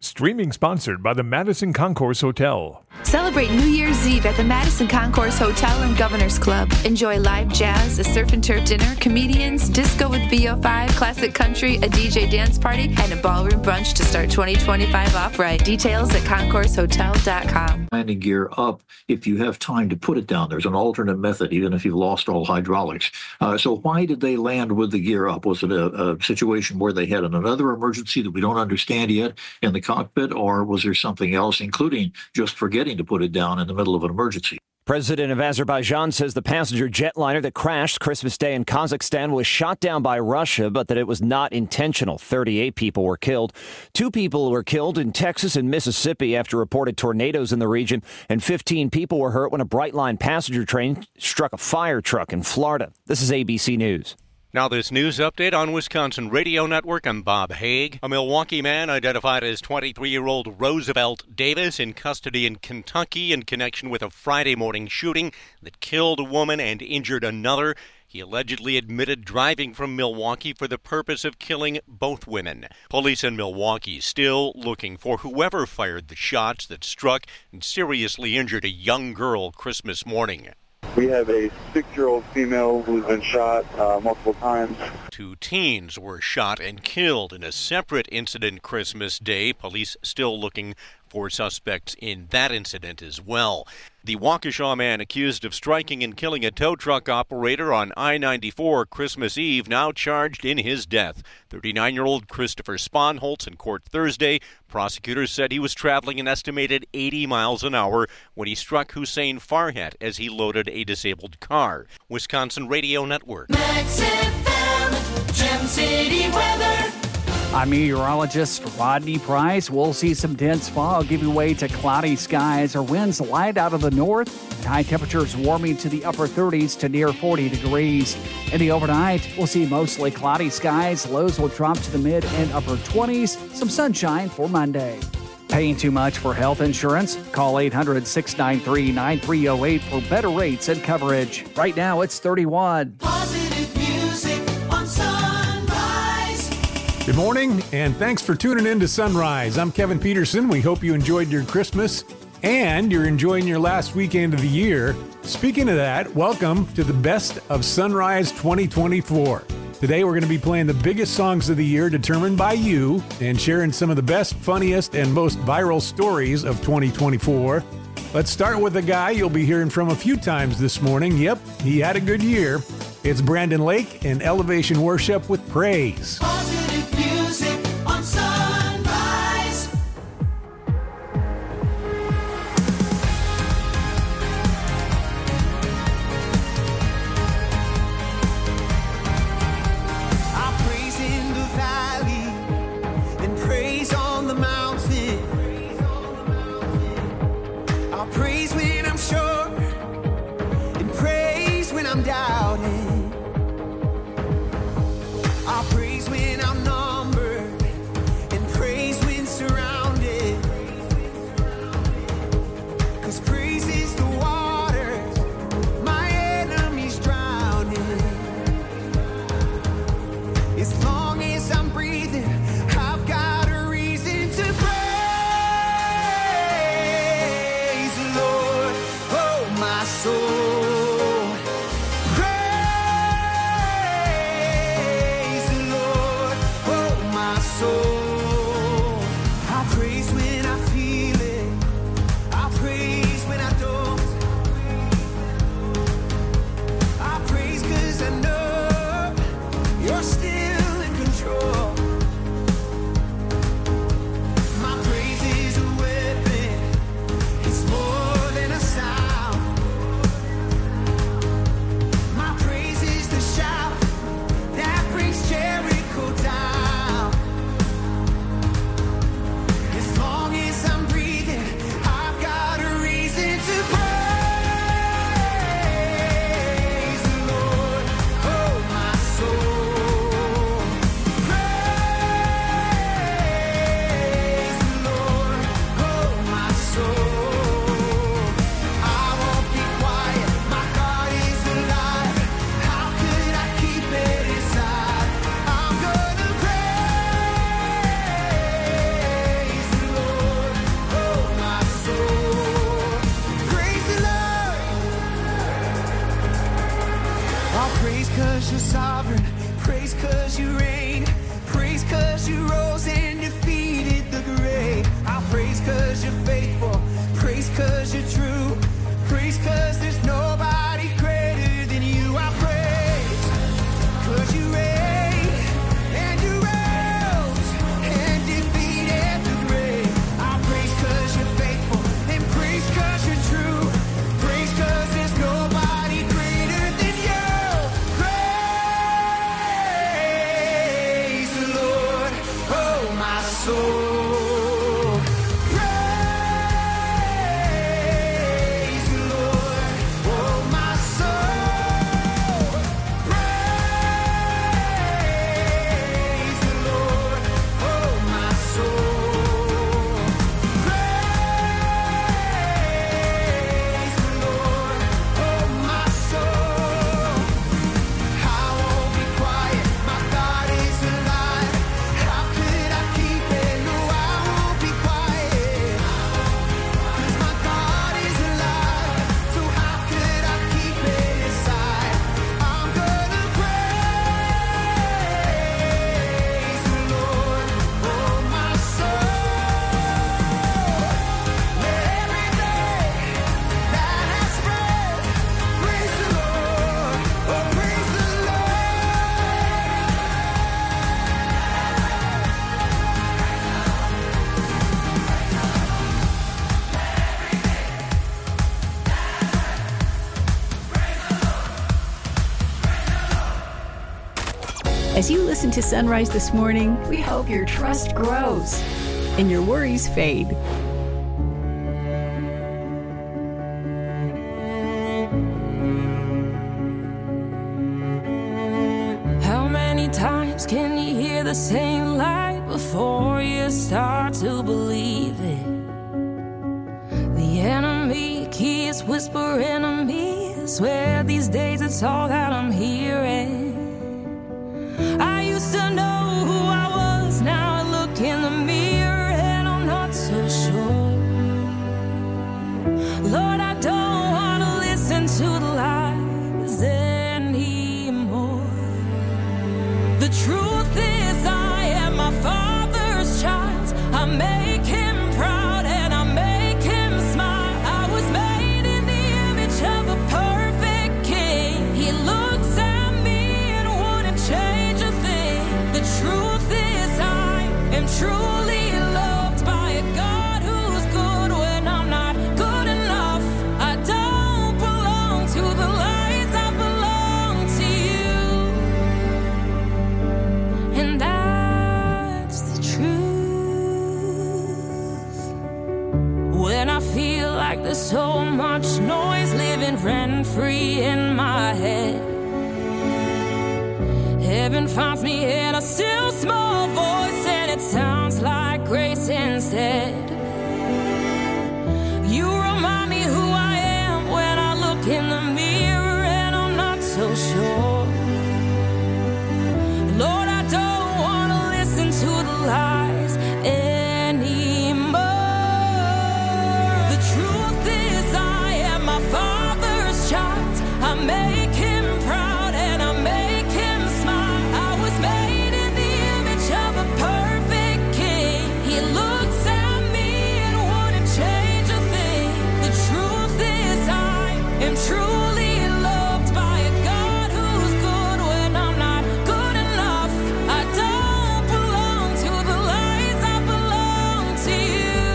Streaming sponsored by the Madison Concourse Hotel. Celebrate New Year's Eve at the Madison Concourse Hotel and Governor's Club. Enjoy live jazz, a surf and turf dinner, comedians, disco with VO5, classic country, a DJ dance party, and a ballroom brunch to start 2025 off right. Details at concoursehotel.com. Landing gear up if you have time to put it down. There's an alternate method, even if you've lost all hydraulics. So why did they land with the gear up? Was it a situation where they had another emergency that we don't understand yet in the cockpit, or was there something else, including just forgetting to put it down in the middle of an emergency? President of Azerbaijan says the passenger jetliner that crashed Christmas Day in Kazakhstan was shot down by Russia, but that it was not intentional. 38 people were killed. 2 people were killed in Texas and Mississippi after reported tornadoes in the region, and 15 people were hurt when a Brightline passenger train struck a fire truck in Florida. This is ABC News. Now this news update on Wisconsin Radio Network. I'm Bob Haig. A Milwaukee man identified as 23-year-old Roosevelt Davis in custody in Kentucky in connection with a Friday morning shooting that killed a woman and injured another. He allegedly admitted driving from Milwaukee for the purpose of killing both women. Police in Milwaukee still looking for whoever fired the shots that struck and seriously injured a young girl Christmas morning. We have a 6-year-old female who's been shot multiple times. 2 teens were shot and killed in a separate incident Christmas Day. Police still looking for suspects in that incident as well. The Waukesha man accused of striking and killing a tow truck operator on I-94 Christmas Eve now charged in his death. 39-year-old Christopher Sponholtz in court Thursday. Prosecutors said he was traveling an estimated 80 miles an hour when he struck Hussein Farhat as he loaded a disabled car. Wisconsin Radio Network. Max FM, Gem City weather. I'm meteorologist Rodney Price. We'll see some dense fog giving way to cloudy skies or winds light out of the north. And high temperatures warming to the upper 30s to near 40 degrees. In the overnight, we'll see mostly cloudy skies. Lows will drop to the mid and upper 20s. Some sunshine for Monday. Paying too much for health insurance? Call 800-693-9308 for better rates and coverage. Right now, it's 31. Positive music on Sunrise. Good morning, and thanks for tuning in to Sunrise. I'm Kevin Peterson. We hope you enjoyed your Christmas and you're enjoying your last weekend of the year. Speaking of that, welcome to the Best of Sunrise 2024. Today we're going to be playing the biggest songs of the year determined by you and sharing some of the best, funniest, and most viral stories of 2024. Let's start with a guy you'll be hearing from a few times this morning. Yep, he had a good year. It's Brandon Lake and Elevation Worship with Praise. Positive music on Sunrise. I praise in the valley and praise on the mountain. I praise when I'm sure and praise when I'm doubting. I praise when you're sovereign. Praise 'cause you reign. Praise 'cause you rose and defeated the grave. I'll praise 'cause you're faithful. Praise 'cause you're true. Praise 'cause there's nobody greater than you. I praise 'cause you reign and you rose and defeated the grave. I'll praise 'cause you're faithful and praise 'cause you're true. Praise 'cause there's nobody greater than you. Praise the Lord, oh my soul. Praise the Lord, oh my soul. Praise the Lord, oh my soul. Praise the Lord, oh my soul. I won't be quiet, my God is alive. How could I keep it? No, I won't be quiet. 'Cause my God is alive. So how could I keep it inside? I'm gonna praise the Lord, oh my soul. Let every day that has breath praise the Lord, oh praise the As you listen to Sunrise this morning, we hope your trust grows and your worries fade. How many times can you hear the same lie before you start to believe it? The enemy keeps whispering to me. I swear these days it's all that I'm hearing. I used to know who I was, now I look in the mirror and I'm not so sure. Lord, I don't want to listen to the lies anymore. The truth is I am my Father's child. I make him proud and I make him smile. I was made in the image of a perfect king. He looks at me and wouldn't change a thing. The truth is I am truly loved by a God who's good when I'm not good enough. I don't belong to the lies, I belong to you. And that's the truth. When I feel like there's so much noise living rent-free in my head, heaven finds me in a still small voice and it sounds like grace instead. You remind me who I am when I look in the mirror and I'm not so sure. Lord, I don't want to listen to the lies anymore. The truth is I am my Father's child. I make him proud and I make him smile. I was made in the image of a perfect king. He looks at me and wouldn't change a thing. The truth is I am truly loved by a God who's good when I'm not good enough. I don't belong to the lies, I belong to you.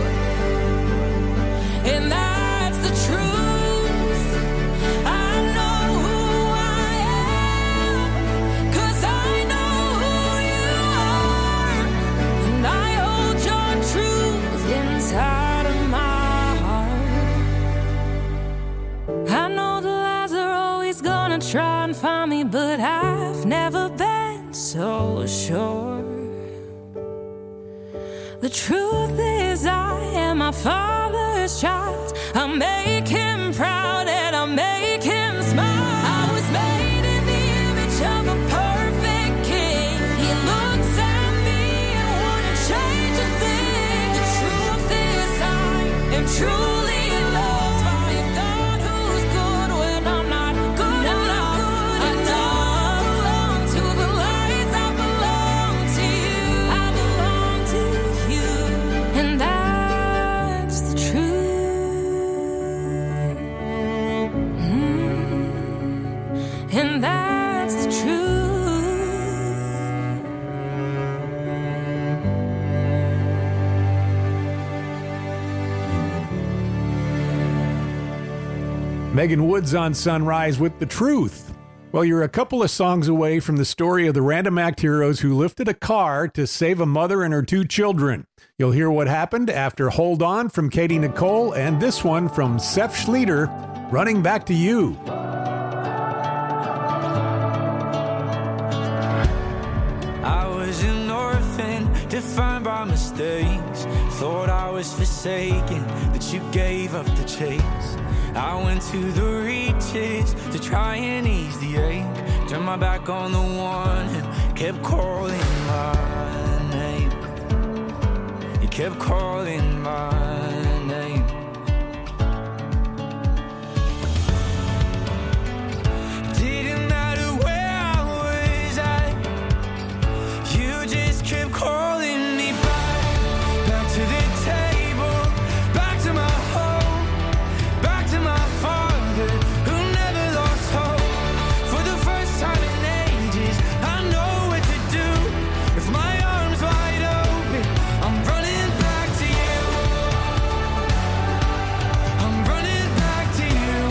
And that's the truth. I know who I am, 'cause I know who you are. And I hold your truth inside of my heart. I know the lies are always gonna try and find me, but I've never been so sure. The truth is I am my Father's child. I make him proud and I make him smile. I was made in the image of a perfect king. He looks at me and wouldn't change a thing. The truth is I am truly loved by a God who's good when I'm not good enough. I don't Megan Woods on Sunrise with The Truth. Well, you're a couple of songs away from the story of the Random Act heroes who lifted a car to save a mother and her 2 children. You'll hear what happened after Hold On from Katie Nicole and this one from Seth Schleter, Running Back to You. I was an orphan, defined by mistakes. Thought I was forsaken, but you gave up the chase. I went to the reaches to try and ease the ache. Turned my back on the one who kept calling my name. You kept calling my name. Didn't matter where I was at, you just kept calling me back. Back to the table, back to my home, back to my father who never lost hope. For the first time in ages, I know what to do. With my arms wide open, I'm running back to you. I'm running back to you.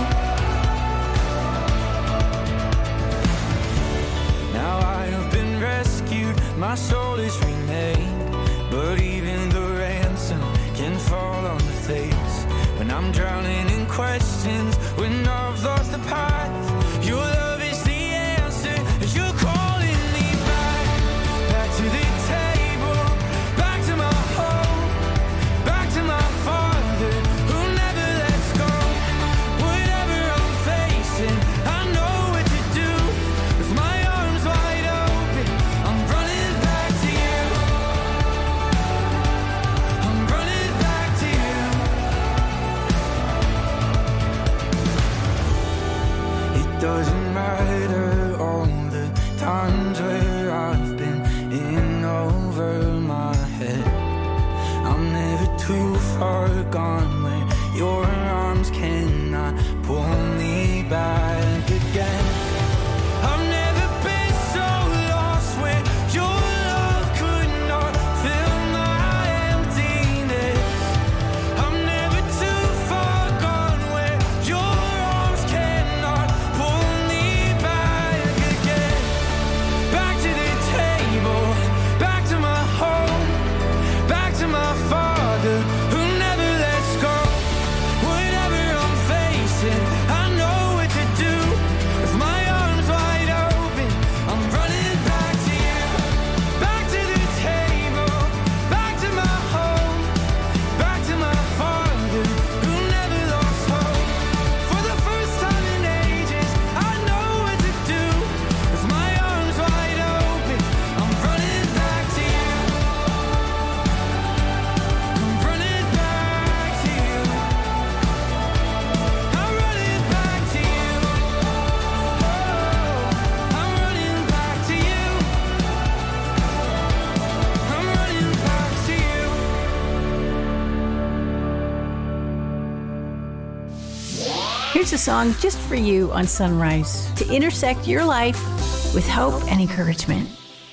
Now I have been rescued, my soul is remade. But even the ransom can fall on the face. When I'm drowning in questions, when I've lost the path, your love is the answer. As you're calling me back to the table, back to my home, back to my father who never lets go. Whatever I'm facing, I know what to do. With my arms wide open, I'm running back to you. I'm running back to you. It doesn't matter all the times where I've been in over my head. I'm never too far gone where your arms cannot pull me back again. I've never been so lost where your love could not fill my emptiness. I'm never too far gone where your arms cannot pull me back again. Back to the table, back to my home, back to my father who never lets go. Whatever I'm facing, I know what to do. With my arms wide open, I'm running back to you. Back to the table, back to my home, back to my father who never lost hope. For the first time in ages, I know what to do. With my arms wide open, I'm running back to you. I'm running back to you. I'm running back to you. Oh, I'm running back to you. I'm running back to you. Here's a song just for you on Sunrise to intersect your life with hope and encouragement.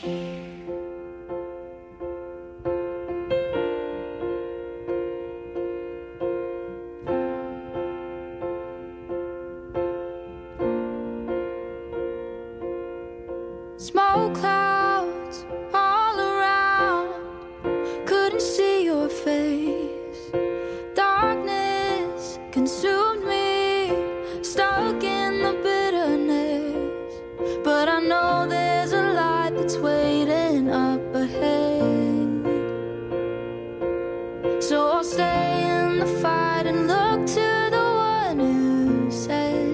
Smoke clouds all around, couldn't see your face. Darkness consumed me, stuck in the bitterness. But I know there's a light that's waiting up ahead. So I'll stay in the fight and look to the one who said,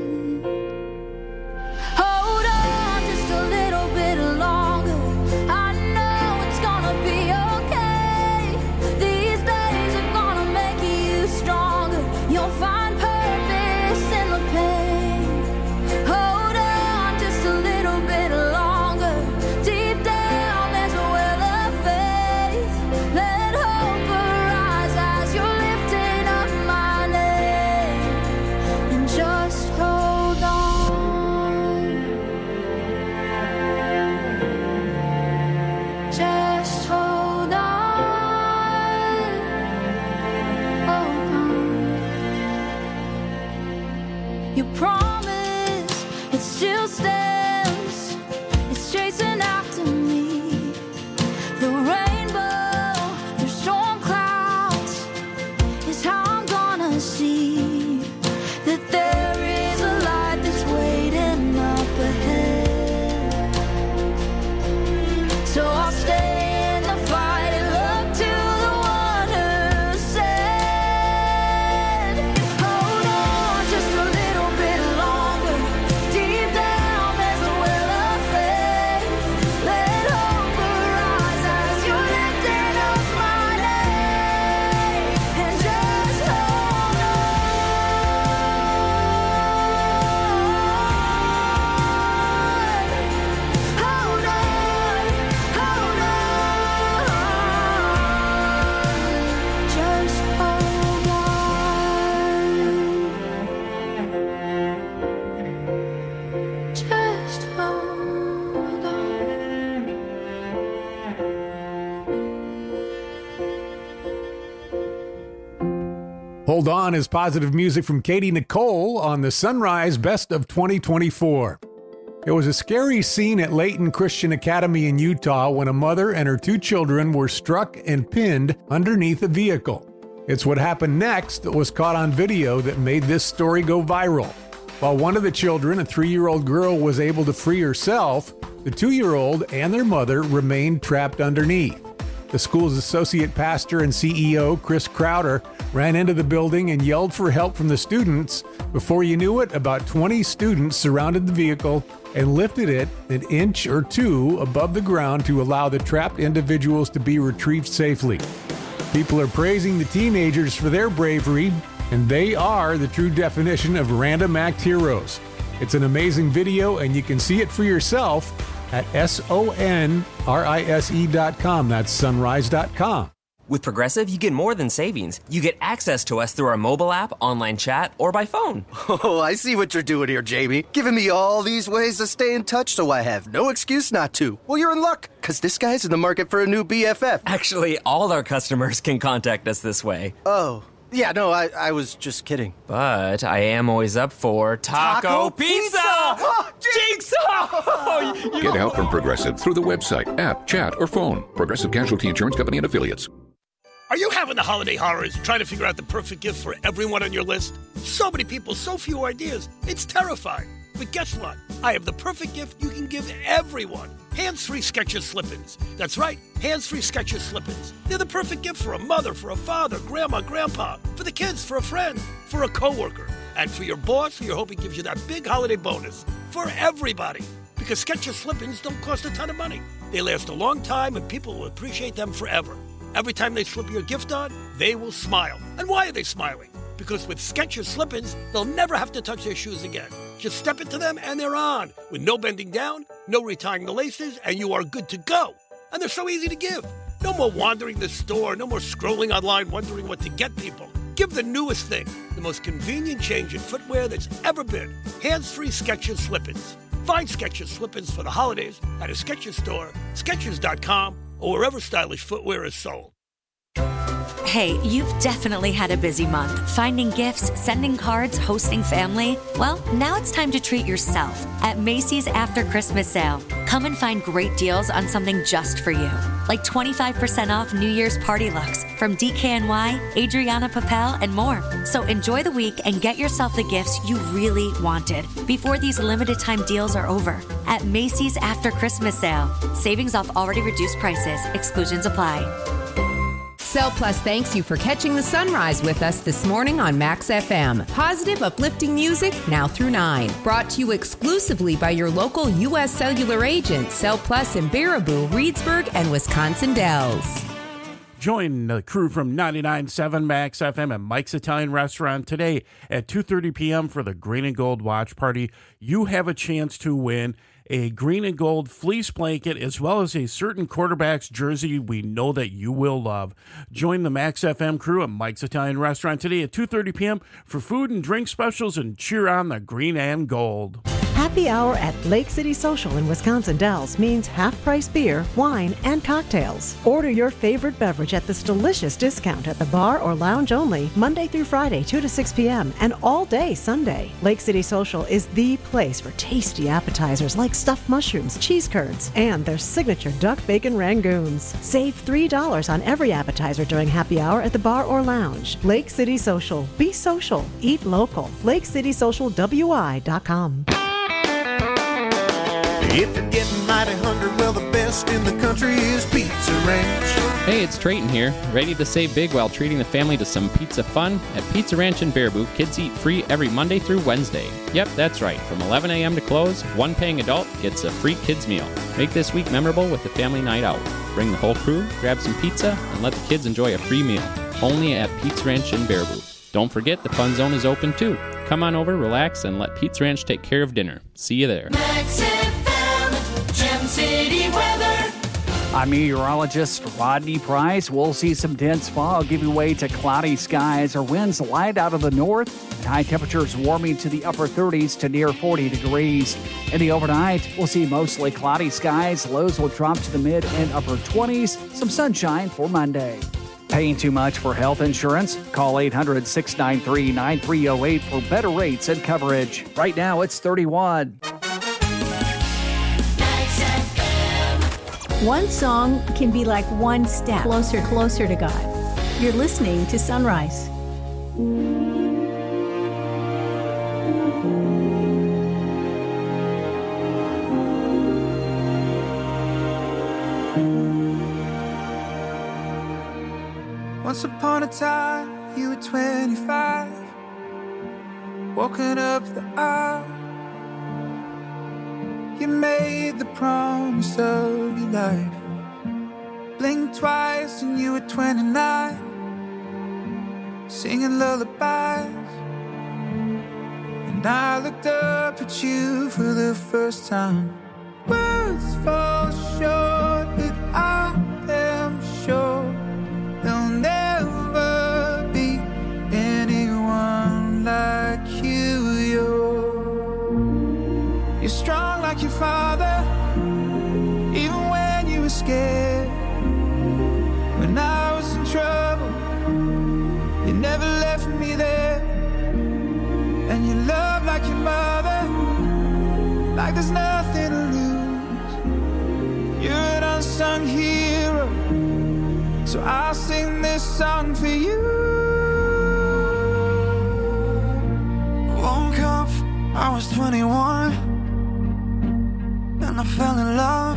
hold on just a little bit longer. I know it's gonna be okay. These days are gonna make you stronger. You'll find purpose in the pain. Hold on just a little bit longer. Deep down there's a well of faith. Let hope arise as you're lifting up my name. Your promise, it still stands. It's chasing after me. The rainbow through storm clouds is how I'm gonna see that there is a light that's waiting up ahead. So I'll stay in the fight and look to the one who said, hold on just a little bit longer. Deep down there's a well of faith. Let hope arise as you're lifting up my name. And just hold on. Hold on. Hold on. Just hold on. Just hold on. Hold On is positive music from Katie Nicole on the Sunrise Best of 2024. It was a scary scene at Layton Christian Academy in Utah when a mother and her 2 children were struck and pinned underneath a vehicle. It's what happened next that was caught on video that made this story go viral. While one of the children, a 3-year-old girl, was able to free herself, the 2-year-old and their mother remained trapped underneath. The school's associate pastor and CEO, Chris Crowder, ran into the building and yelled for help from the students. Before you knew it, about 20 students surrounded the vehicle and lifted it an inch or 2 above the ground to allow the trapped individuals to be retrieved safely. People are praising the teenagers for their bravery, and they are the true definition of random act heroes. It's an amazing video, and you can see it for yourself at sonrise.com. That's sunrise.com. With Progressive, you get more than savings. You get access to us through our mobile app, online chat, or by phone. Oh, I see what you're doing here, Jamie. Giving me all these ways to stay in touch so I have no excuse not to. Well, you're in luck, because this guy's in the market for a new BFF. Actually, all our customers can contact us this way. Oh, yeah, no, I was just kidding. But I am always up for Taco Pizza! Jigsaw! Get help from Progressive through the website, app, chat, or phone. Progressive Casualty Insurance Company and Affiliates. Are you having the holiday horrors trying to figure out the perfect gift for everyone on your list? So many people, so few ideas. It's terrifying. But guess what? I have the perfect gift you can give everyone. Hands-free Skechers slip-ins. That's right, hands-free Skechers slip-ins. They're the perfect gift for a mother, for a father, grandma, grandpa, for the kids, for a friend, for a coworker, and for your boss who you're hoping gives you that big holiday bonus. For everybody. Because Skechers slip-ins don't cost a ton of money. They last a long time and people will appreciate them forever. Every time they slip your gift on, they will smile. And why are they smiling? Because with Skechers slip-ins, they'll never have to touch their shoes again. Just step into them and they're on, with no bending down, no retying the laces, and you are good to go. And they're so easy to give. No more wandering the store, no more scrolling online wondering what to get people. Give the newest thing, the most convenient change in footwear that's ever been. Hands-free Skechers slip-ins. Find Skechers slip-ins for the holidays at a Skechers store, Skechers.com, or wherever stylish footwear is sold. Hey, you've definitely had a busy month. Finding gifts, sending cards, hosting family. Well, now it's time to treat yourself at Macy's After Christmas Sale. Come and find great deals on something just for you. Like 25% off New Year's party looks from DKNY, Adriana Papel, and more. So enjoy the week and get yourself the gifts you really wanted before these limited time deals are over. At Macy's After Christmas Sale. Savings off already reduced prices. Exclusions apply. Cell Plus thanks you for catching the sunrise with us this morning on Max FM. Positive, uplifting music now through 9. Brought to you exclusively by your local U.S. Cellular agent, Cell Plus in Baraboo, Reedsburg, and Wisconsin Dells. Join the crew from 99.7 Max FM at Mike's Italian Restaurant today at 2:30 p.m. for the Green and Gold Watch Party. You have a chance to win a green and gold fleece blanket, as well as a certain quarterback's jersey we know that you will love. Join the Max FM crew at Mike's Italian Restaurant today at 2:30 p.m. for food and drink specials and cheer on the green and gold. Happy Hour at Lake City Social in Wisconsin Dells means half-price beer, wine, and cocktails. Order your favorite beverage at this delicious discount at the bar or lounge only, Monday through Friday, 2 to 6 p.m., and all day Sunday. Lake City Social is the place for tasty appetizers like stuffed mushrooms, cheese curds, and their signature duck bacon rangoons. Save $3 on every appetizer during happy hour at the bar or lounge. Lake City Social. Be social. Eat local. LakeCitySocialWI.com. If you're getting mighty hungry, well, the best in the country is Pizza Ranch. Hey, it's Trayton here, ready to save big while treating the family to some pizza fun. At Pizza Ranch in Baraboo, kids eat free every Monday through Wednesday. Yep, that's right. From 11 a.m. to close, one paying adult gets a free kids meal. Make this week memorable with the family night out. Bring the whole crew, grab some pizza, and let the kids enjoy a free meal. Only at Pizza Ranch in Baraboo. Don't forget the Fun Zone is open too. Come on over, relax, and let Pizza Ranch take care of dinner. See you there. Max FM, Gem City weather. I'm meteorologist Rodney Price. We'll see some dense fog giving way to cloudy skies or winds light out of the north, and high temperatures warming to the upper 30s to near 40 degrees. In the overnight, we'll see mostly cloudy skies. Lows will drop to the mid and upper 20s. Some sunshine for Monday. Paying too much for health insurance? Call 800-693-9308 for better rates and coverage. Right now, it's 31. One song can be like one step closer to God. You're listening to Sunrise. Once upon a time, you were 25, walking up the aisle. You made the promise of your life. Blinked twice and you were 29, singing lullabies. And I looked up at you for the first time. Words fall short, but I am sure there'll never be anyone like you. You're strong like your father, even when you were scared. When I was in trouble, you never left me there. And you love like your mother, like there's nothing to lose. You're an unsung hero, so I'll sing this song for you. Woke up, I was 21, and I fell in love.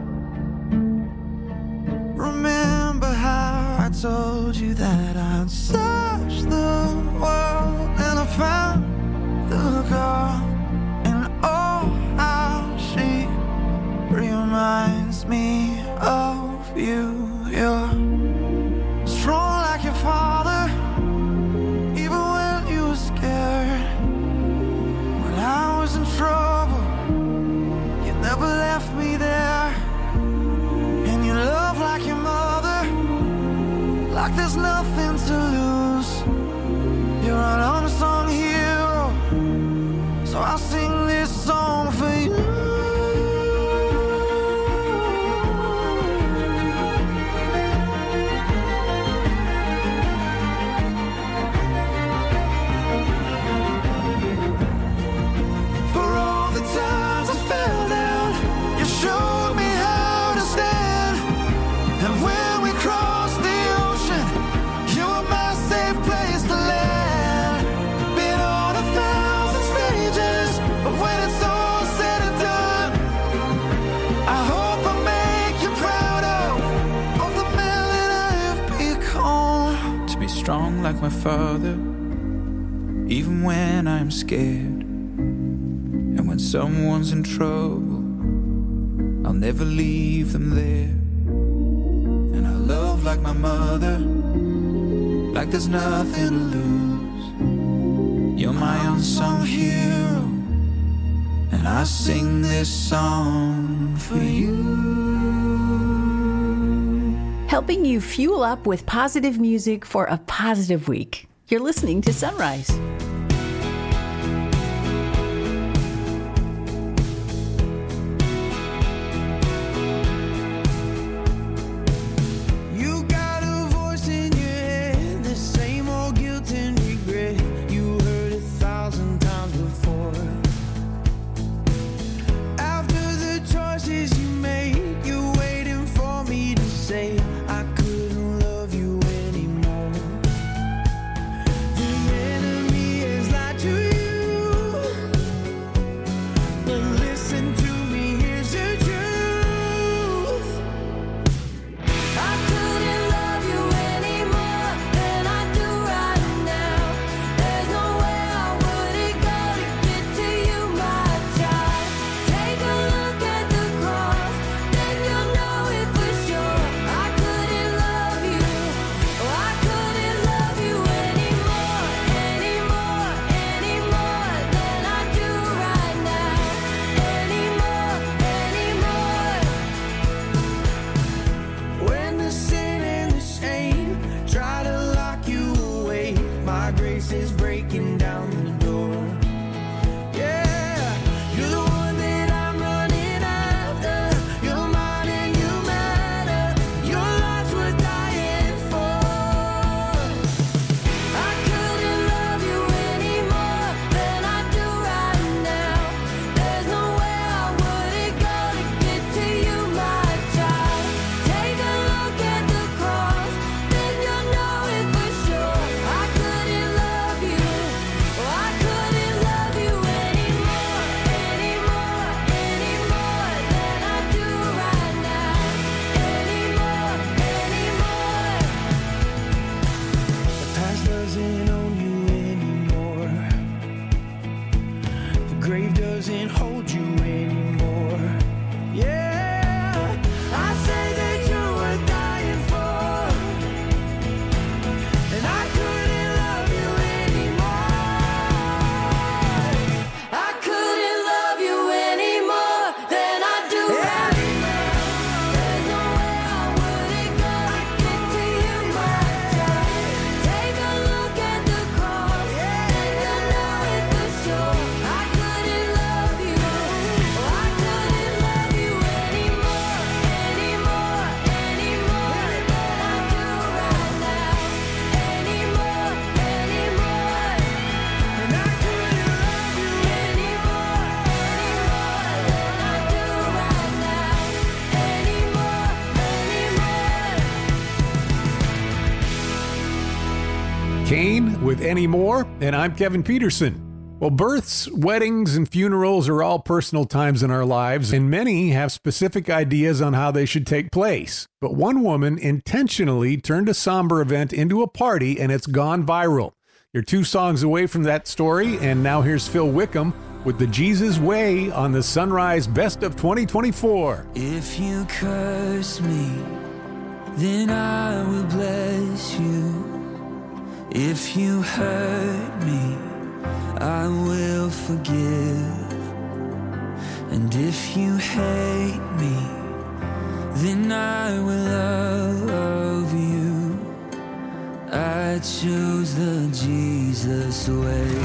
Remember how I told you that I'd search the world, and I found the girl, and oh, how she reminds me of you. You're strong like your father, even when you were scared. When I was in trouble, you never left me there. And you love like your mother, like there's nothing to lose. You're an unsung hero, so I'll sing this song for you. Strong like my father, even when I'm scared. And when someone's in trouble, I'll never leave them there. And I love like my mother, like there's nothing to lose. You're my unsung hero, and I sing this song for you. Helping you fuel up with positive music for a positive week. You're listening to Sunrise. grace is breaking down the door. Yeah, you're the one that I'm running after. You're mine and you matter. Your life's worth dying for. I couldn't love you any more than I do right now. There's no way I wouldn't go to get to you, my child. Take a look at the cross, then you'll know it for sure. I couldn't love you, oh, I couldn't love you anymore, anymore, anymore than I do right now. Anymore, anymore. The past doesn't own you anymore. The grave doesn't hold you anymore. Yeah, I say that you're worth dying for, and I couldn't love you anymore. I couldn't love you anymore than I do right now. There's no way I wouldn't go to get to you, my child. Take a look at the cross, then you'll know it for sure. I couldn't love you, oh, I couldn't love you anymore, anymore, anymore than I do right now. Anymore, anymore. And I couldn't love you anymore, anymore than I do right now. Anymore, anymore. Kane with Any More, and I'm Kevin Peterson. Well, births, weddings, and funerals are all personal times in our lives, and many have specific ideas on how they should take place. But one woman intentionally turned a somber event into a party, and it's gone viral. You're 2 songs away from that story, and now here's Phil Wickham with The Jesus Way on the Sunrise Best of 2024. If you curse me, then I will bless you. If you hurt me, I will forgive. And if you hate me, then I will love you. I choose the Jesus way.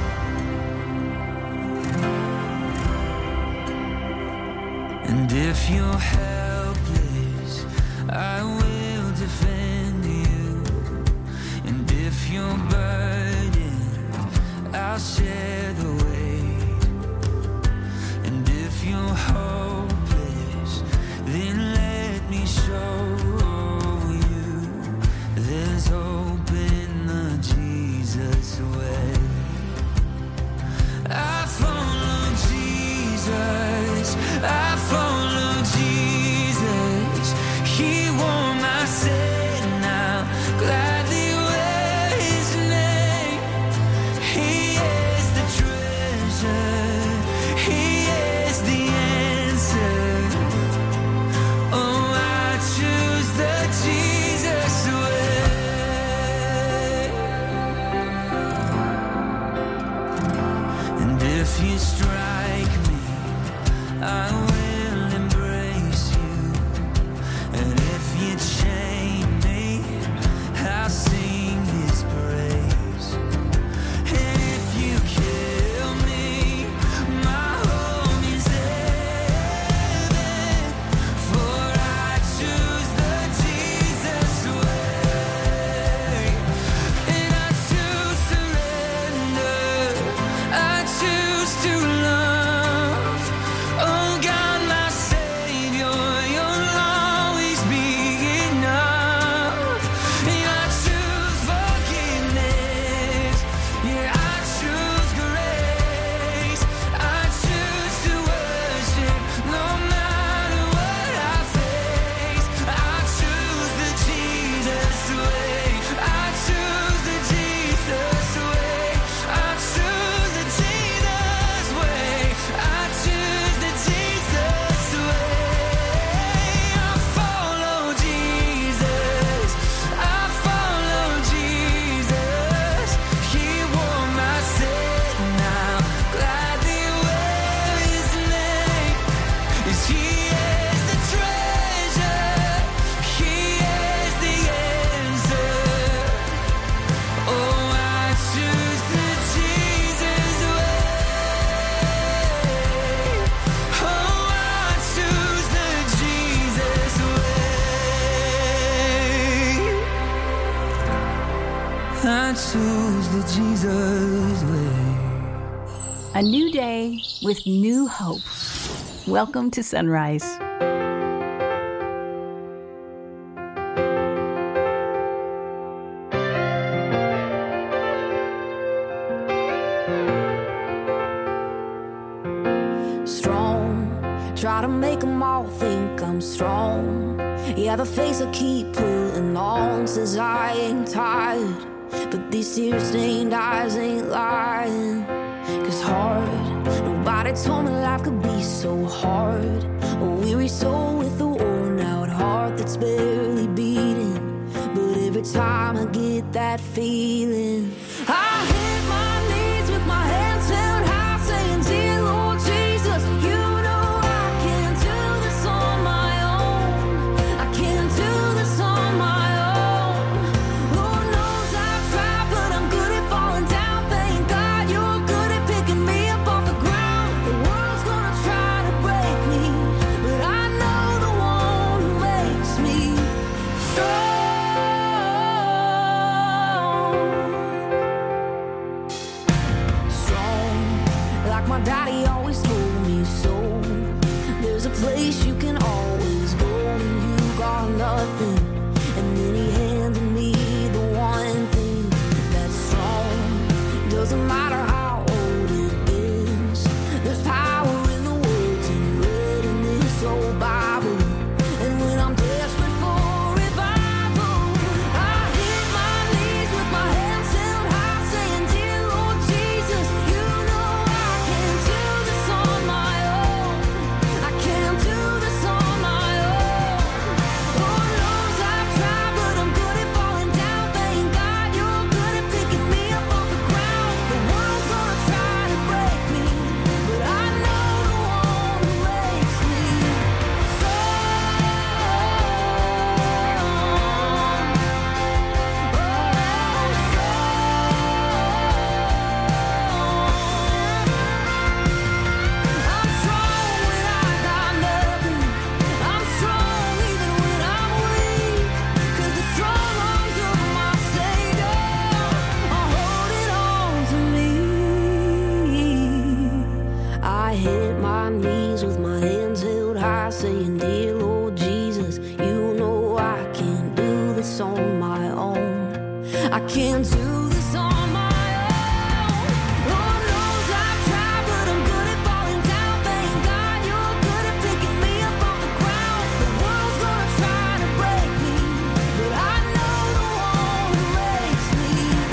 And if you're helpless, I will defend you. And if you're burdened, I'll share the weight. And if you're hopeless, then let me show you there's hope in the Jesus way. I follow Jesus, I follow Jesus. He wore my sin, now gladly wear his name. He is the treasure, he is the answer. Oh, I choose the Jesus way. And if you strike me, I will embrace you. And if you chain me, I'll sing his praise. And if you kill me, my home is heaven. For I choose the Jesus way. And I choose surrender, I choose to love. I choose the Jesus way. A new day with new hope. Welcome to Sunrise. Strong, try to make them all think I'm strong. Yeah, the face I keep putting on says I ain't tired, but these tear-stained eyes ain't lying. 'Cause hard, nobody told me life could be so hard. A weary soul with a worn-out heart that's barely beating. But every time I get that feeling, I hit my knees with my hands held high, saying, "Dear Lord Jesus, you know I can't do this on my own. I can't do this on my own. Lord knows I've tried, but I'm good at falling down. Thank God you're good at picking me up off the ground. The world's gonna try to break me, but I know the one who makes me strong, like my daddy always told me so. There's a place you can always go when you got nothing, and then he handed me the one thing that's strong. Doesn't matter how old it is, there's power in the words and read in this old Bible. And when I'm desperate for revival, I hit my knees with my hands held high, saying, "Dear Lord Jesus, you know I can't do this on my own. I can't do this on my own. Lord knows I've tried, but I'm good at falling down. Thank God you're good at picking me up off the ground. The world's gonna try to break me, but I know the one who makes me I'm strong when I got nothing. I'm strong even when I'm weak, 'cause the strong arms of my Savior are holding on to me. I hit my knees with my hands held high, saying, "Dear Lord Jesus, you know I can't do this on my own. I can't do this on my own. Lord knows I've tried, but I'm good at falling down. Thank God you're good at picking me up off the ground. The world's gonna try to break me, but I know the one who makes me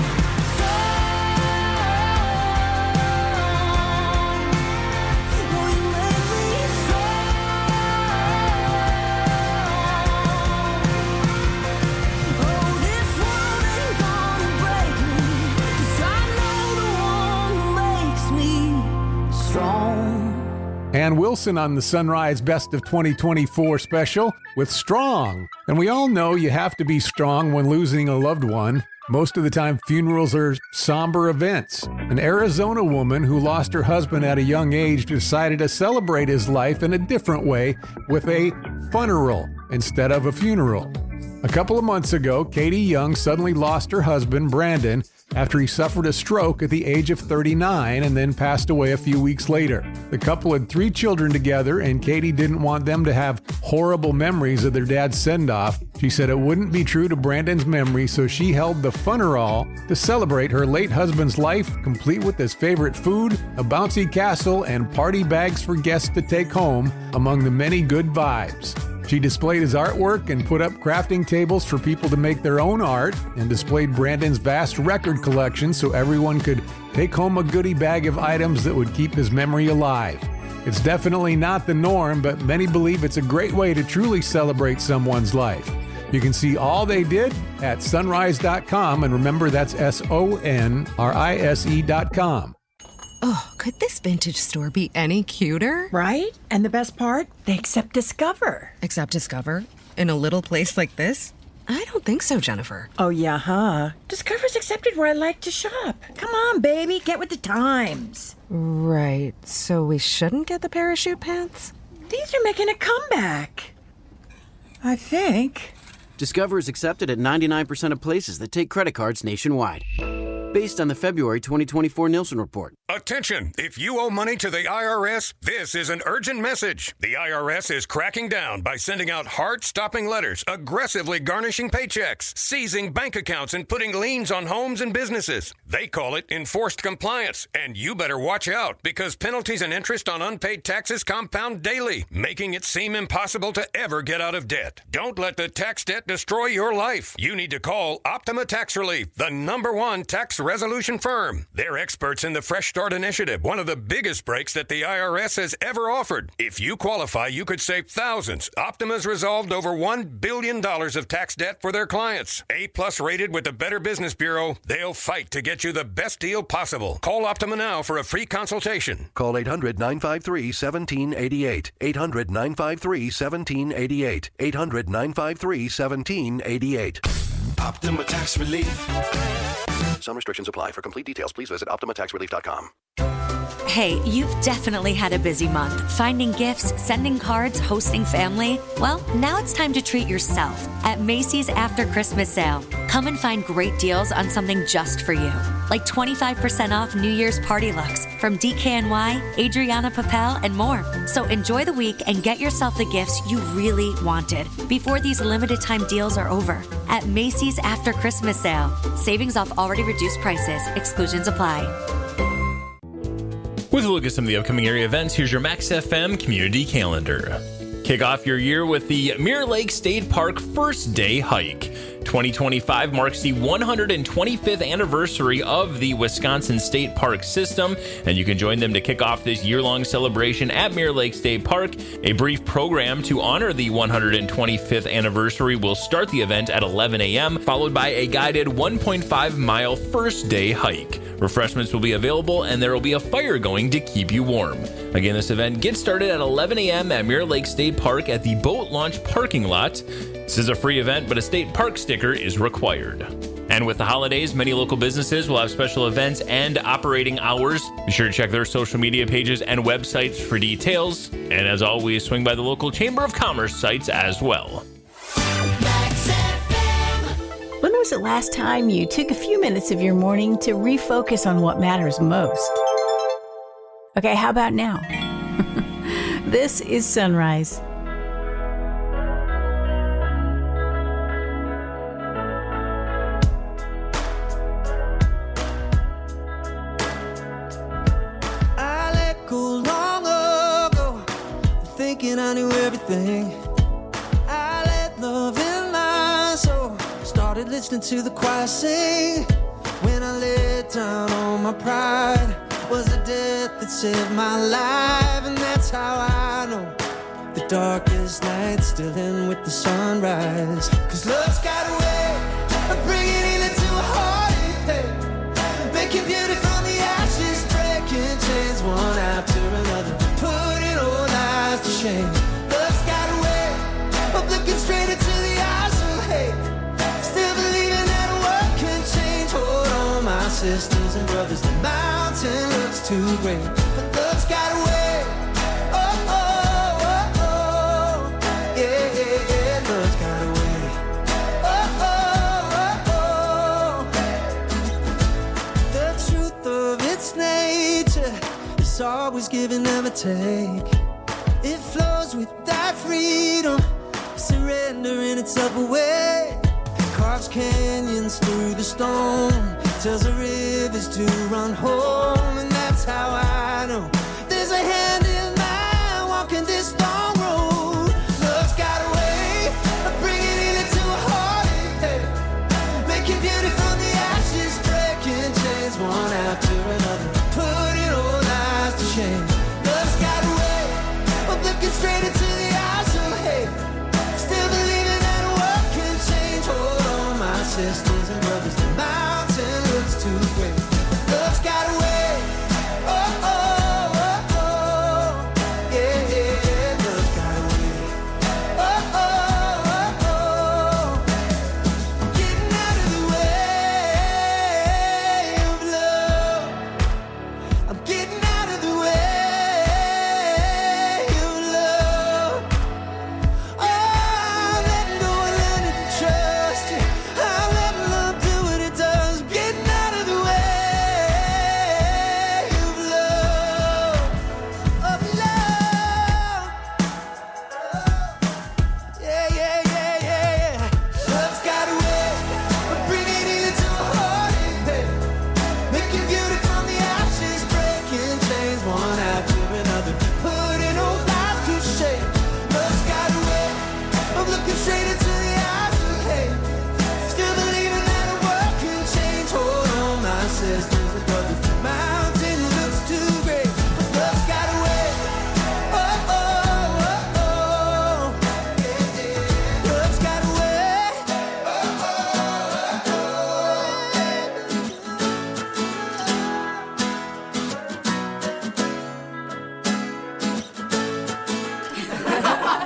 strong. Oh, you make me strong. Oh, this world ain't gonna break me, 'cause I know the one who makes me strong. Ann Wilson on the Sunrise Best of 2024 special with Strong. And we all know you have to be strong when losing a loved one. Most of the time, funerals are somber events. An Arizona woman who lost her husband at a young age decided to celebrate his life in a different way with a funeral instead of a funeral. A couple of months ago, Katie Young suddenly lost her husband, Brandon, after he suffered a stroke at the age of 39 and then passed away a few weeks later. The couple had 3 children together, and Katie didn't want them to have horrible memories of their dad's send-off. She said it wouldn't be true to Brandon's memory, so she held the funeral to celebrate her late husband's life, complete with his favorite food, a bouncy castle, and party bags for guests to take home, among the many good vibes. She displayed his artwork and put up crafting tables for people to make their own art, and displayed Brandon's vast record collection so everyone could take home a goodie bag of items that would keep his memory alive. It's definitely not the norm, but many believe it's a great way to truly celebrate someone's life. You can see all they did at sunrise.com, and remember that's SONRISE.com. Oh, could this vintage store be any cuter? Right? And the best part? They accept Discover. Accept Discover? In a little place like this? I don't think so, Jennifer. Oh, yeah, huh? Discover's accepted where I like to shop. Come on, baby, get with the times. Right, so we shouldn't get the parachute pants? These are making a comeback. I think. Discover is accepted at 99% of places that take credit cards nationwide. Based on the February 2024 Nielsen Report. Attention! If you owe money to the IRS, this is an urgent message. The IRS is cracking down by sending out heart-stopping letters, aggressively garnishing paychecks, seizing bank accounts, and putting liens on homes and businesses. They call it enforced compliance, and you better watch out because penalties and interest on unpaid taxes compound daily, making it seem impossible to ever get out of debt. Don't let the tax debt destroy your life. You need to call Optima Tax Relief, the #1 tax resolution firm. They're experts in the Fresh Start Initiative, one of the biggest breaks that the IRS has ever offered. If you qualify, you could save thousands. Optima's resolved over $1 billion of tax debt for their clients. A+ rated with the Better Business Bureau, they'll fight to get you the best deal possible. Call Optima now for a free consultation. Call 800-953-1788. 800-953-1788. 800-953-1788. Optima Tax Relief. Some restrictions apply. For complete details, please visit OptimaTaxRelief.com. Hey, you've definitely had a busy month. Finding gifts, sending cards, hosting family. Well, now it's time to treat yourself at Macy's After Christmas Sale. Come and find great deals on something just for you. Like 25% off New Year's party looks from DKNY, Adriana Papel, and more. So enjoy the week and get yourself the gifts you really wanted before these limited time deals are over. At Macy's After Christmas Sale. Savings off already reduced prices. Exclusions apply. With a look at some of the upcoming area events, here's your Max FM community calendar. Kick off your year with the Mirror Lake State Park First Day Hike. 2025 marks the 125th anniversary of the Wisconsin State Park system, and you can join them to kick off this year-long celebration at Mirror Lake State Park. A brief program to honor the 125th anniversary will start the event at 11 a.m., followed by a guided 1.5-mile first day hike. Refreshments will be available, and there will be a fire going to keep you warm. Again, this event gets started at 11 a.m. at Mirror Lake State Park at the boat launch parking lot. This is a free event, but a state park sticker is required. And with the holidays, many local businesses will have special events and operating hours. Be sure to check their social media pages and websites for details. And as always, swing by the local Chamber of Commerce sites as well. When was the last time you took a few minutes of your morning to refocus on what matters most? Okay, how about now? This is Sunrise. I let go long ago, thinking I knew everything. I let love in my soul, started listening to the choir sing. When I let down all my pride, was the death that saved my life. And that's how I know the darkest nights still end with the sunrise. 'Cause love's got a way of bringing healing to a heart in pain, making beauty from the ashes, breaking chains one after another, putting old lies to shame. Love's got a way of looking straight into the eyes of hate, still believing that a world can change. Hold on, my sisters and brothers, the mountain looks too great, but love's got a way. Oh, oh, oh, oh, yeah, yeah, yeah, love's got a way. Oh, oh, oh, oh. The truth of its nature is always give and never take. It flows with that freedom, surrendering itself away. Carves canyons through the stone, tells the rivers to run home. And that's how I know there's a hand in mine walking this long road. Love's got a way of bringing healing to a heart in pain, making beauty from the ashes, breaking chains one after another, putting old lies to shame. Love's got a way of looking straight into the eyes of hate, still believing that a world can change. Hold on, my sisters and brothers, the mountain looks too great. Love's got a way.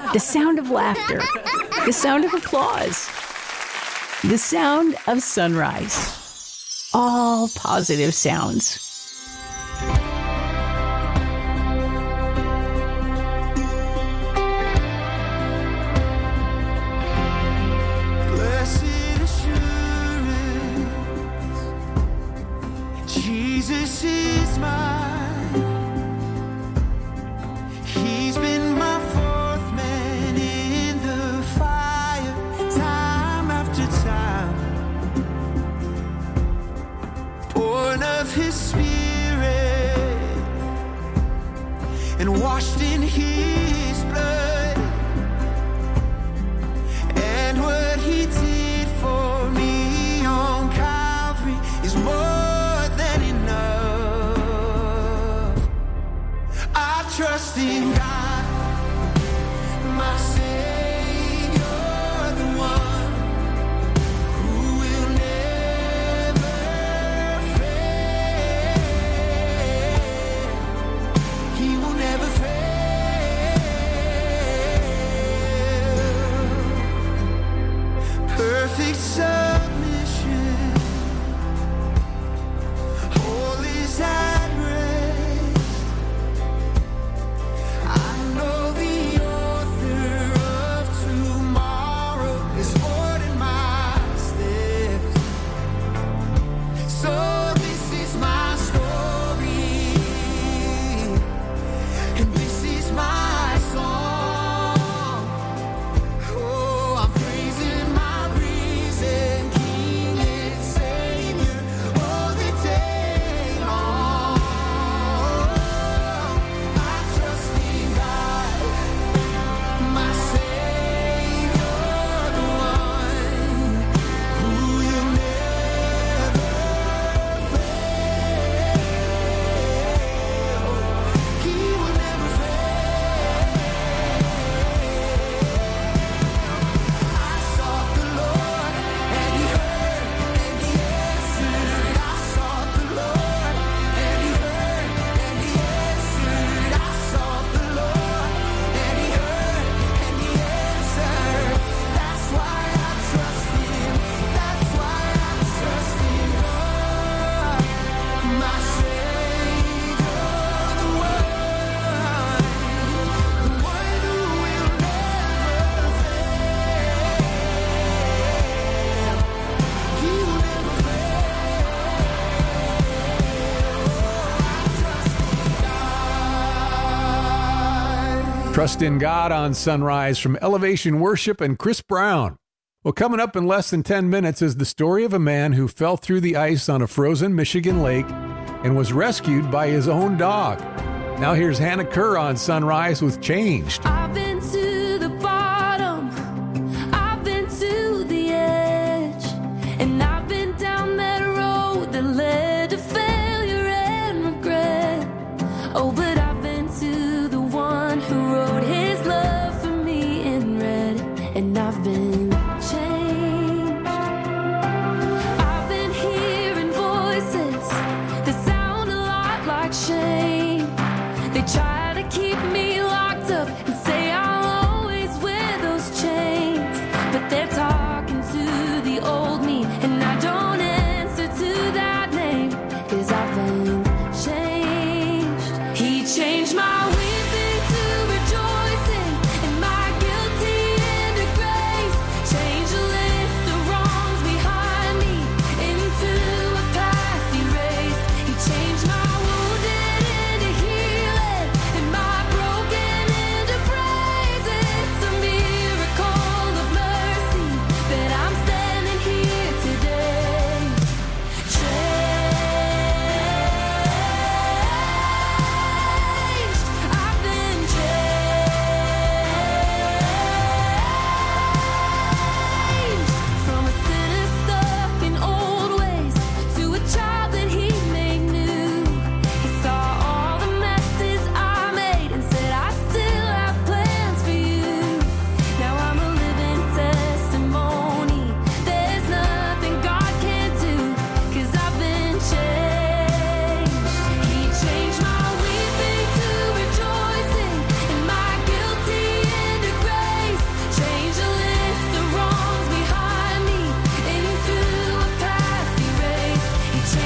the sound of laughter, the sound of applause, the sound of sunrise. All positive sounds. Jesus is mine. He's been my fourth man in the fire, time after time. Born of his spirit and washed in his blood. And what he did for me on Calvary is more. Trust in God, my Savior, the one who will never fail. He will never fail. Perfect submission, all is at rest. Trust in God on Sunrise from Elevation Worship and Chris Brown. Well, coming up in less than 10 minutes is the story of a man who fell through the ice on a frozen Michigan lake and was rescued by his own dog. Now here's Hannah Kerr on Sunrise with Changed. I've been to the bottom, I've been to the edge, and I've been down that road that led to failure and regret. Oh, but I've been to the one who wrote his love for me in red, and I've been changed. I've been hearing voices that sound a lot like shame. They try to keep me locked up and say I'm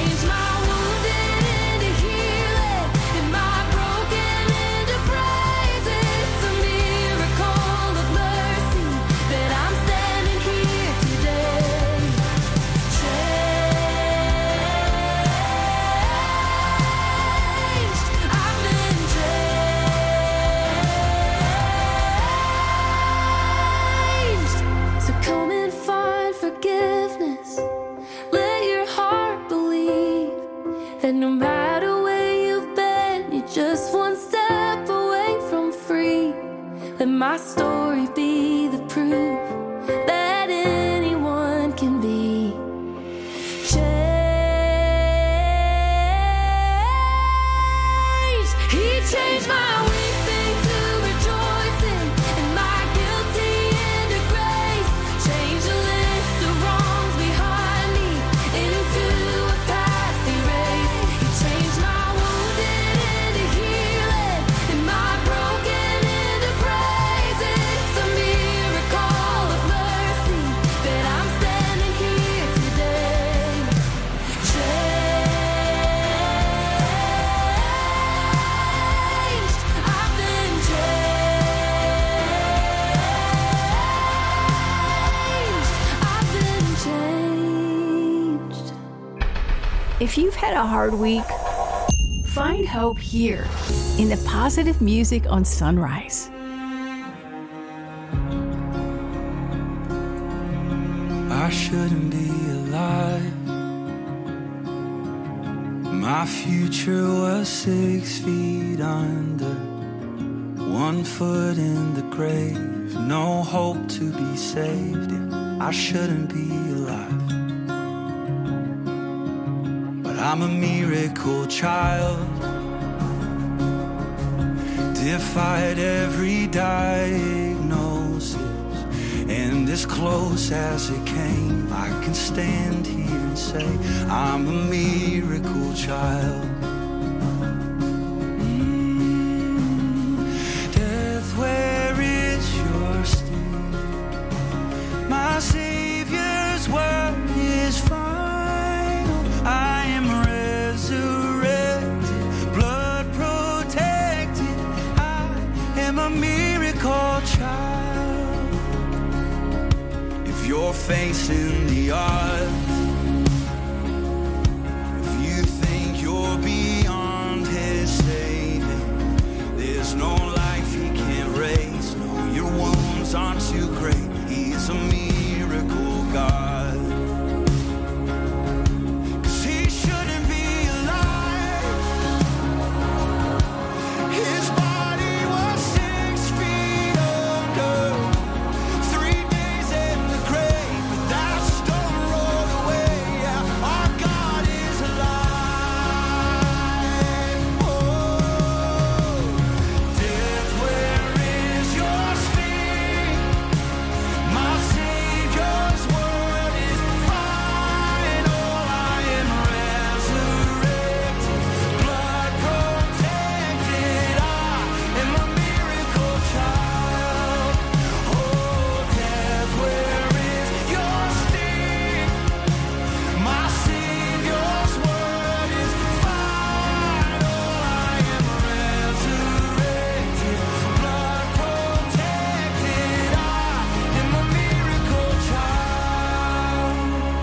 changed my wounded into healing and my broken into praise. It's a miracle of mercy that I'm standing here today. Changed, I've been changed. So come and find forgiveness. Let your heart believe that no matter where you've been, you're just one step away from free. Let my story be the proof that anyone can be changed. He changed my weeping to rejoicing and my guilty into grace. Changed the list of wrongs behind me into a passing race. He changed my wounded into healing and my broken into praise. It's a miracle of mercy that I'm standing here today. Changed, I've been changed. I've been changed. If you've had a hard week, find hope here in the positive music on Sunrise. I shouldn't be alive. My future was 6 feet under, 1 foot in the grave, no hope to be saved. I shouldn't be alive, but I'm a miracle child. Defied every diagnosis, and as close as it came, I can stand here and say I'm a miracle child. Death, where is your sting? My Savior's word is final. I am resurrected, blood protected. I am a miracle child. If you're facing the odds, if you think you're beyond his saving, there's no life he can't raise. No, your wounds aren't too great. He's a miracle God. 'Cause he shouldn't be alive. His body was 6 feet under, 3 days in the grave, but that stone rolled away. Yeah, our God is alive. Oh, death, where is your sting? My Savior's word is final. I am resurrected, blood protected. I am a miracle child. Oh, death, where is your sting? My Savior's word is final. I am resurrected, blood protected. I am a miracle child.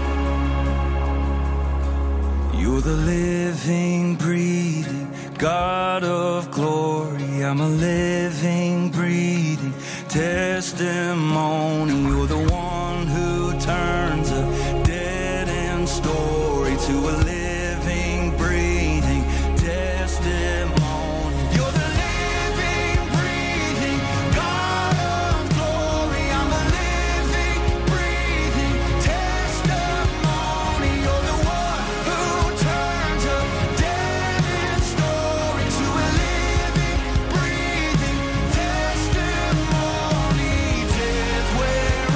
You're the living, breathing God of glory. I'm a living, breathing testimony. You're the one who turns a dead end story to a living, breathing testimony. You're the living, breathing God of glory. I'm a living, breathing testimony. You're the one who turns a dead end story to a living, breathing testimony. Death, where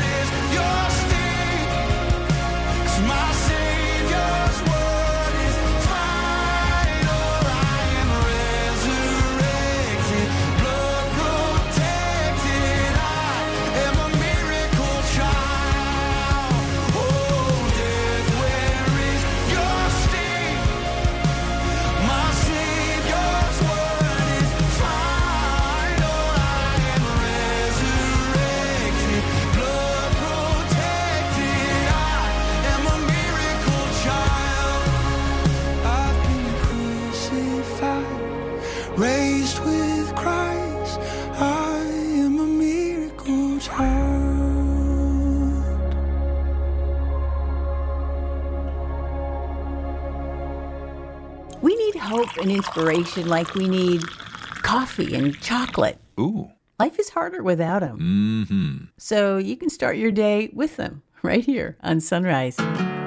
We need hope and inspiration like we need coffee and chocolate. Ooh. Life is harder without them. Mm-hmm. So you can start your day with them right here on Sunrise.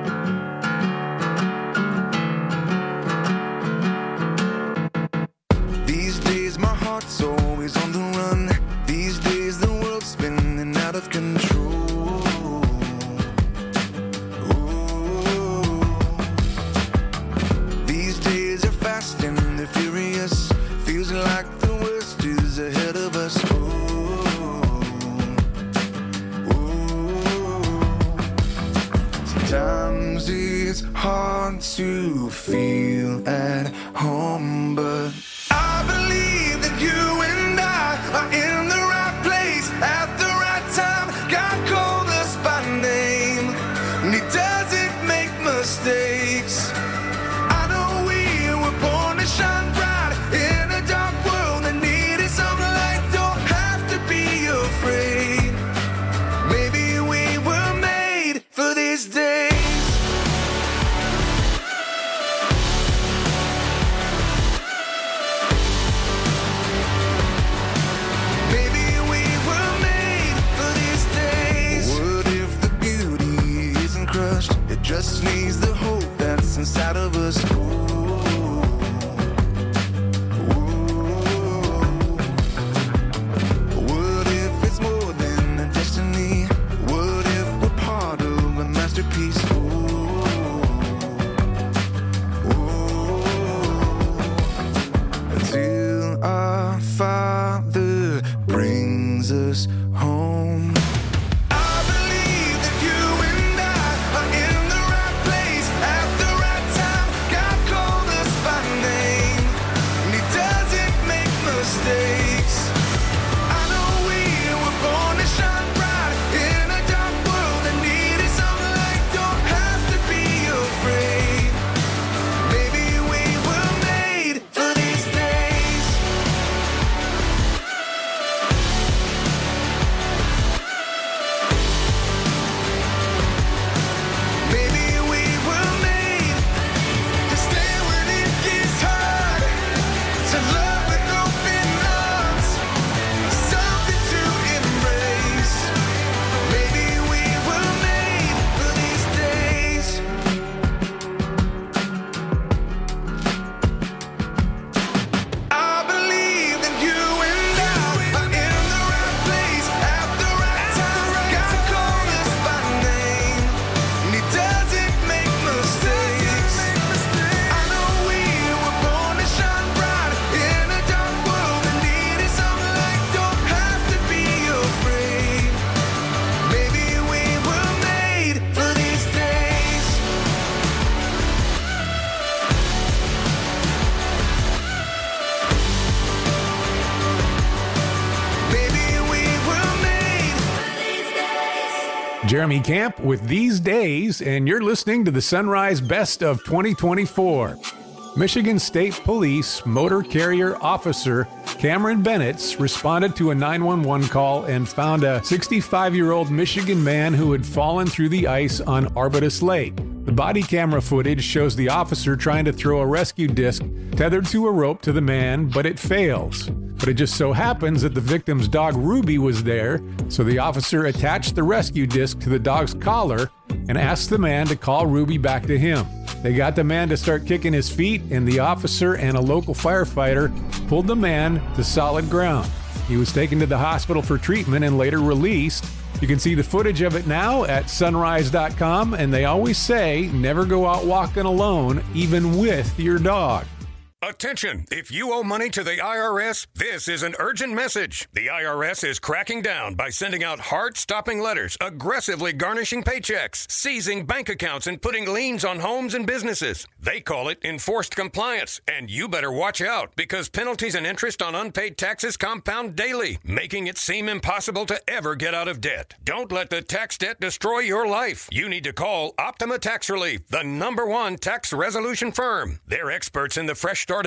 These days my heart's always on the run. These days the world's spinning out of control. These days are fast and they're furious. Feels like the worst is ahead of us. Sometimes it's hard to feel at home, but I believe that you and I are in the right place at the right time. God called us by name, and He doesn't make mistakes. I know we were born to shine bright in a dark world that needed some light. Don't have to be afraid. Maybe we were made for these days. Just needs the hope that's inside of us. What if it's more than a destiny? What if we're part of a masterpiece? Until our Father brings us home. Jeremy Camp with These Days, and you're listening to the Sunrise Best of 2024. Michigan State Police motor carrier officer Cameron Bennett responded to a 911 call and found a 65-year-old Michigan man who had fallen through the ice on Arbutus Lake. The body camera footage shows the officer trying to throw a rescue disc tethered to a rope to the man, but it fails. But it just so happens that the victim's dog Ruby was there, so the officer attached the rescue disc to the dog's collar and asked the man to call Ruby back to him. They got the man to start kicking his feet, and the officer and a local firefighter pulled the man to solid ground. He was taken to the hospital for treatment and later released. You can see the footage of it now at sunrise.com, and they always say never go out walking alone, even with your dog. Attention! If you owe money to the IRS, this is an urgent message. The IRS is cracking down by sending out heart-stopping letters, aggressively garnishing paychecks, seizing bank accounts, and putting liens on homes and businesses. They call it enforced compliance, and you better watch out because penalties and interest on unpaid taxes compound daily, making it seem impossible to ever get out of debt. Don't let the tax debt destroy your life. You need to call Optima Tax Relief, the #1 tax resolution firm. They're experts in the fresh start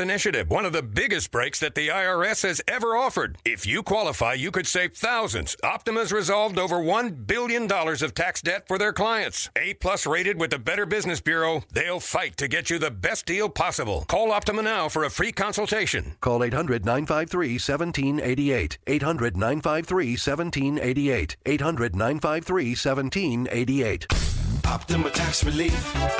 Initiative, one of the biggest breaks that the IRS has ever offered. If you qualify, you could save thousands. Optima's resolved over $1 billion of tax debt for their clients. A-plus rated with the Better Business Bureau, they'll fight to get you the best deal possible. Call Optima now for a free consultation. Call 800-953-1788. 800-953-1788. 800-953-1788. Optima Tax Relief.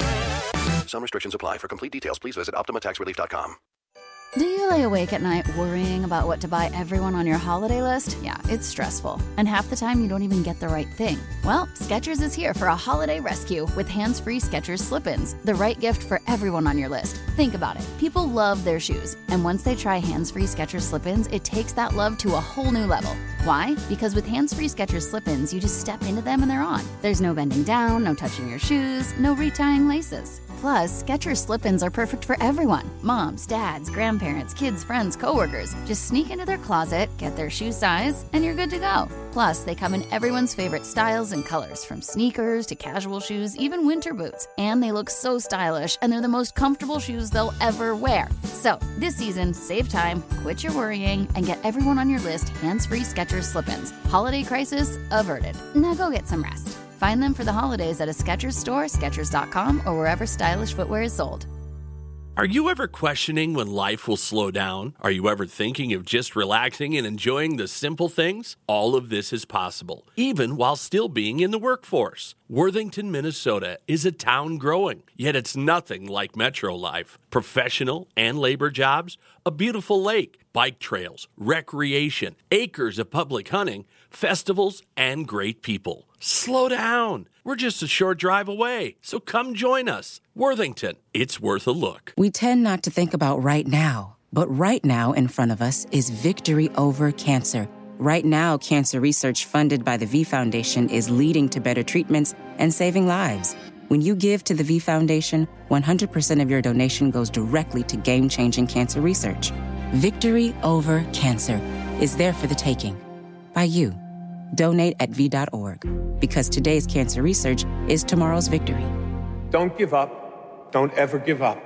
Some restrictions apply. For complete details, please visit OptimaTaxRelief.com. Do you lay awake at night worrying about what to buy everyone on your holiday list? Yeah, it's stressful. And half the time you don't even get the right thing. Well, Skechers is here for a holiday rescue with hands-free Skechers slip-ins. The right gift for everyone on your list. Think about it. People love their shoes. And once they try hands-free Skechers slip-ins, it takes that love to a whole new level. Why? Because with hands-free Skechers slip-ins, you just step into them and they're on. There's no bending down, no touching your shoes, no retying laces. Plus, Skechers slip-ins are perfect for everyone. Moms, dads, grandparents, kids, friends, coworkers. Just sneak into their closet, get their shoe size, and you're good to go. Plus, they come in everyone's favorite styles and colors, from sneakers to casual shoes, even winter boots. And they look so stylish, and they're the most comfortable shoes they'll ever wear. So, this season, save time, quit your worrying, and get everyone on your list hands-free Skechers slip-ins. Holiday crisis averted. Now go get some rest. Find them for the holidays at a Skechers store, Skechers.com, or wherever stylish footwear is sold. Are you ever questioning when life will slow down? Are you ever thinking of just relaxing and enjoying the simple things? All of this is possible, even while still being in the workforce. Worthington, Minnesota is a town growing, yet it's nothing like metro life. Professional and labor jobs, a beautiful lake, bike trails, recreation, acres of public hunting, festivals, and great people. Slow down. We're just a short drive away, so come join us. Worthington, it's worth a look. We tend not to think about right now, but right now in front of us is victory over cancer. Right now, cancer research funded by the V Foundation is leading to better treatments and saving lives. When you give to the V Foundation, 100% of your donation goes directly to game-changing cancer research. Victory over cancer is there for the taking. By you. Donate at V.org. Because today's cancer research is tomorrow's victory. Don't give up. Don't ever give up.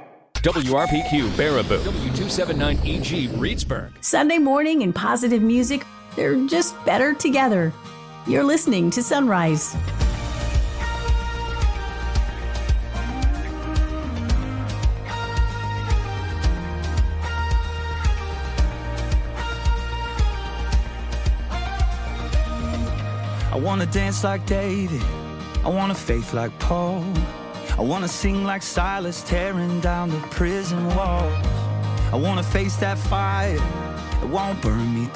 WRPQ Baraboo. W279EG Reedsburg. Sunday morning and positive music, they're just better together. You're listening to Sunrise. I wanna dance like David, I want a faith like Paul, I wanna sing like Silas, tearing down the prison walls. I wanna face that fire, it won't burn me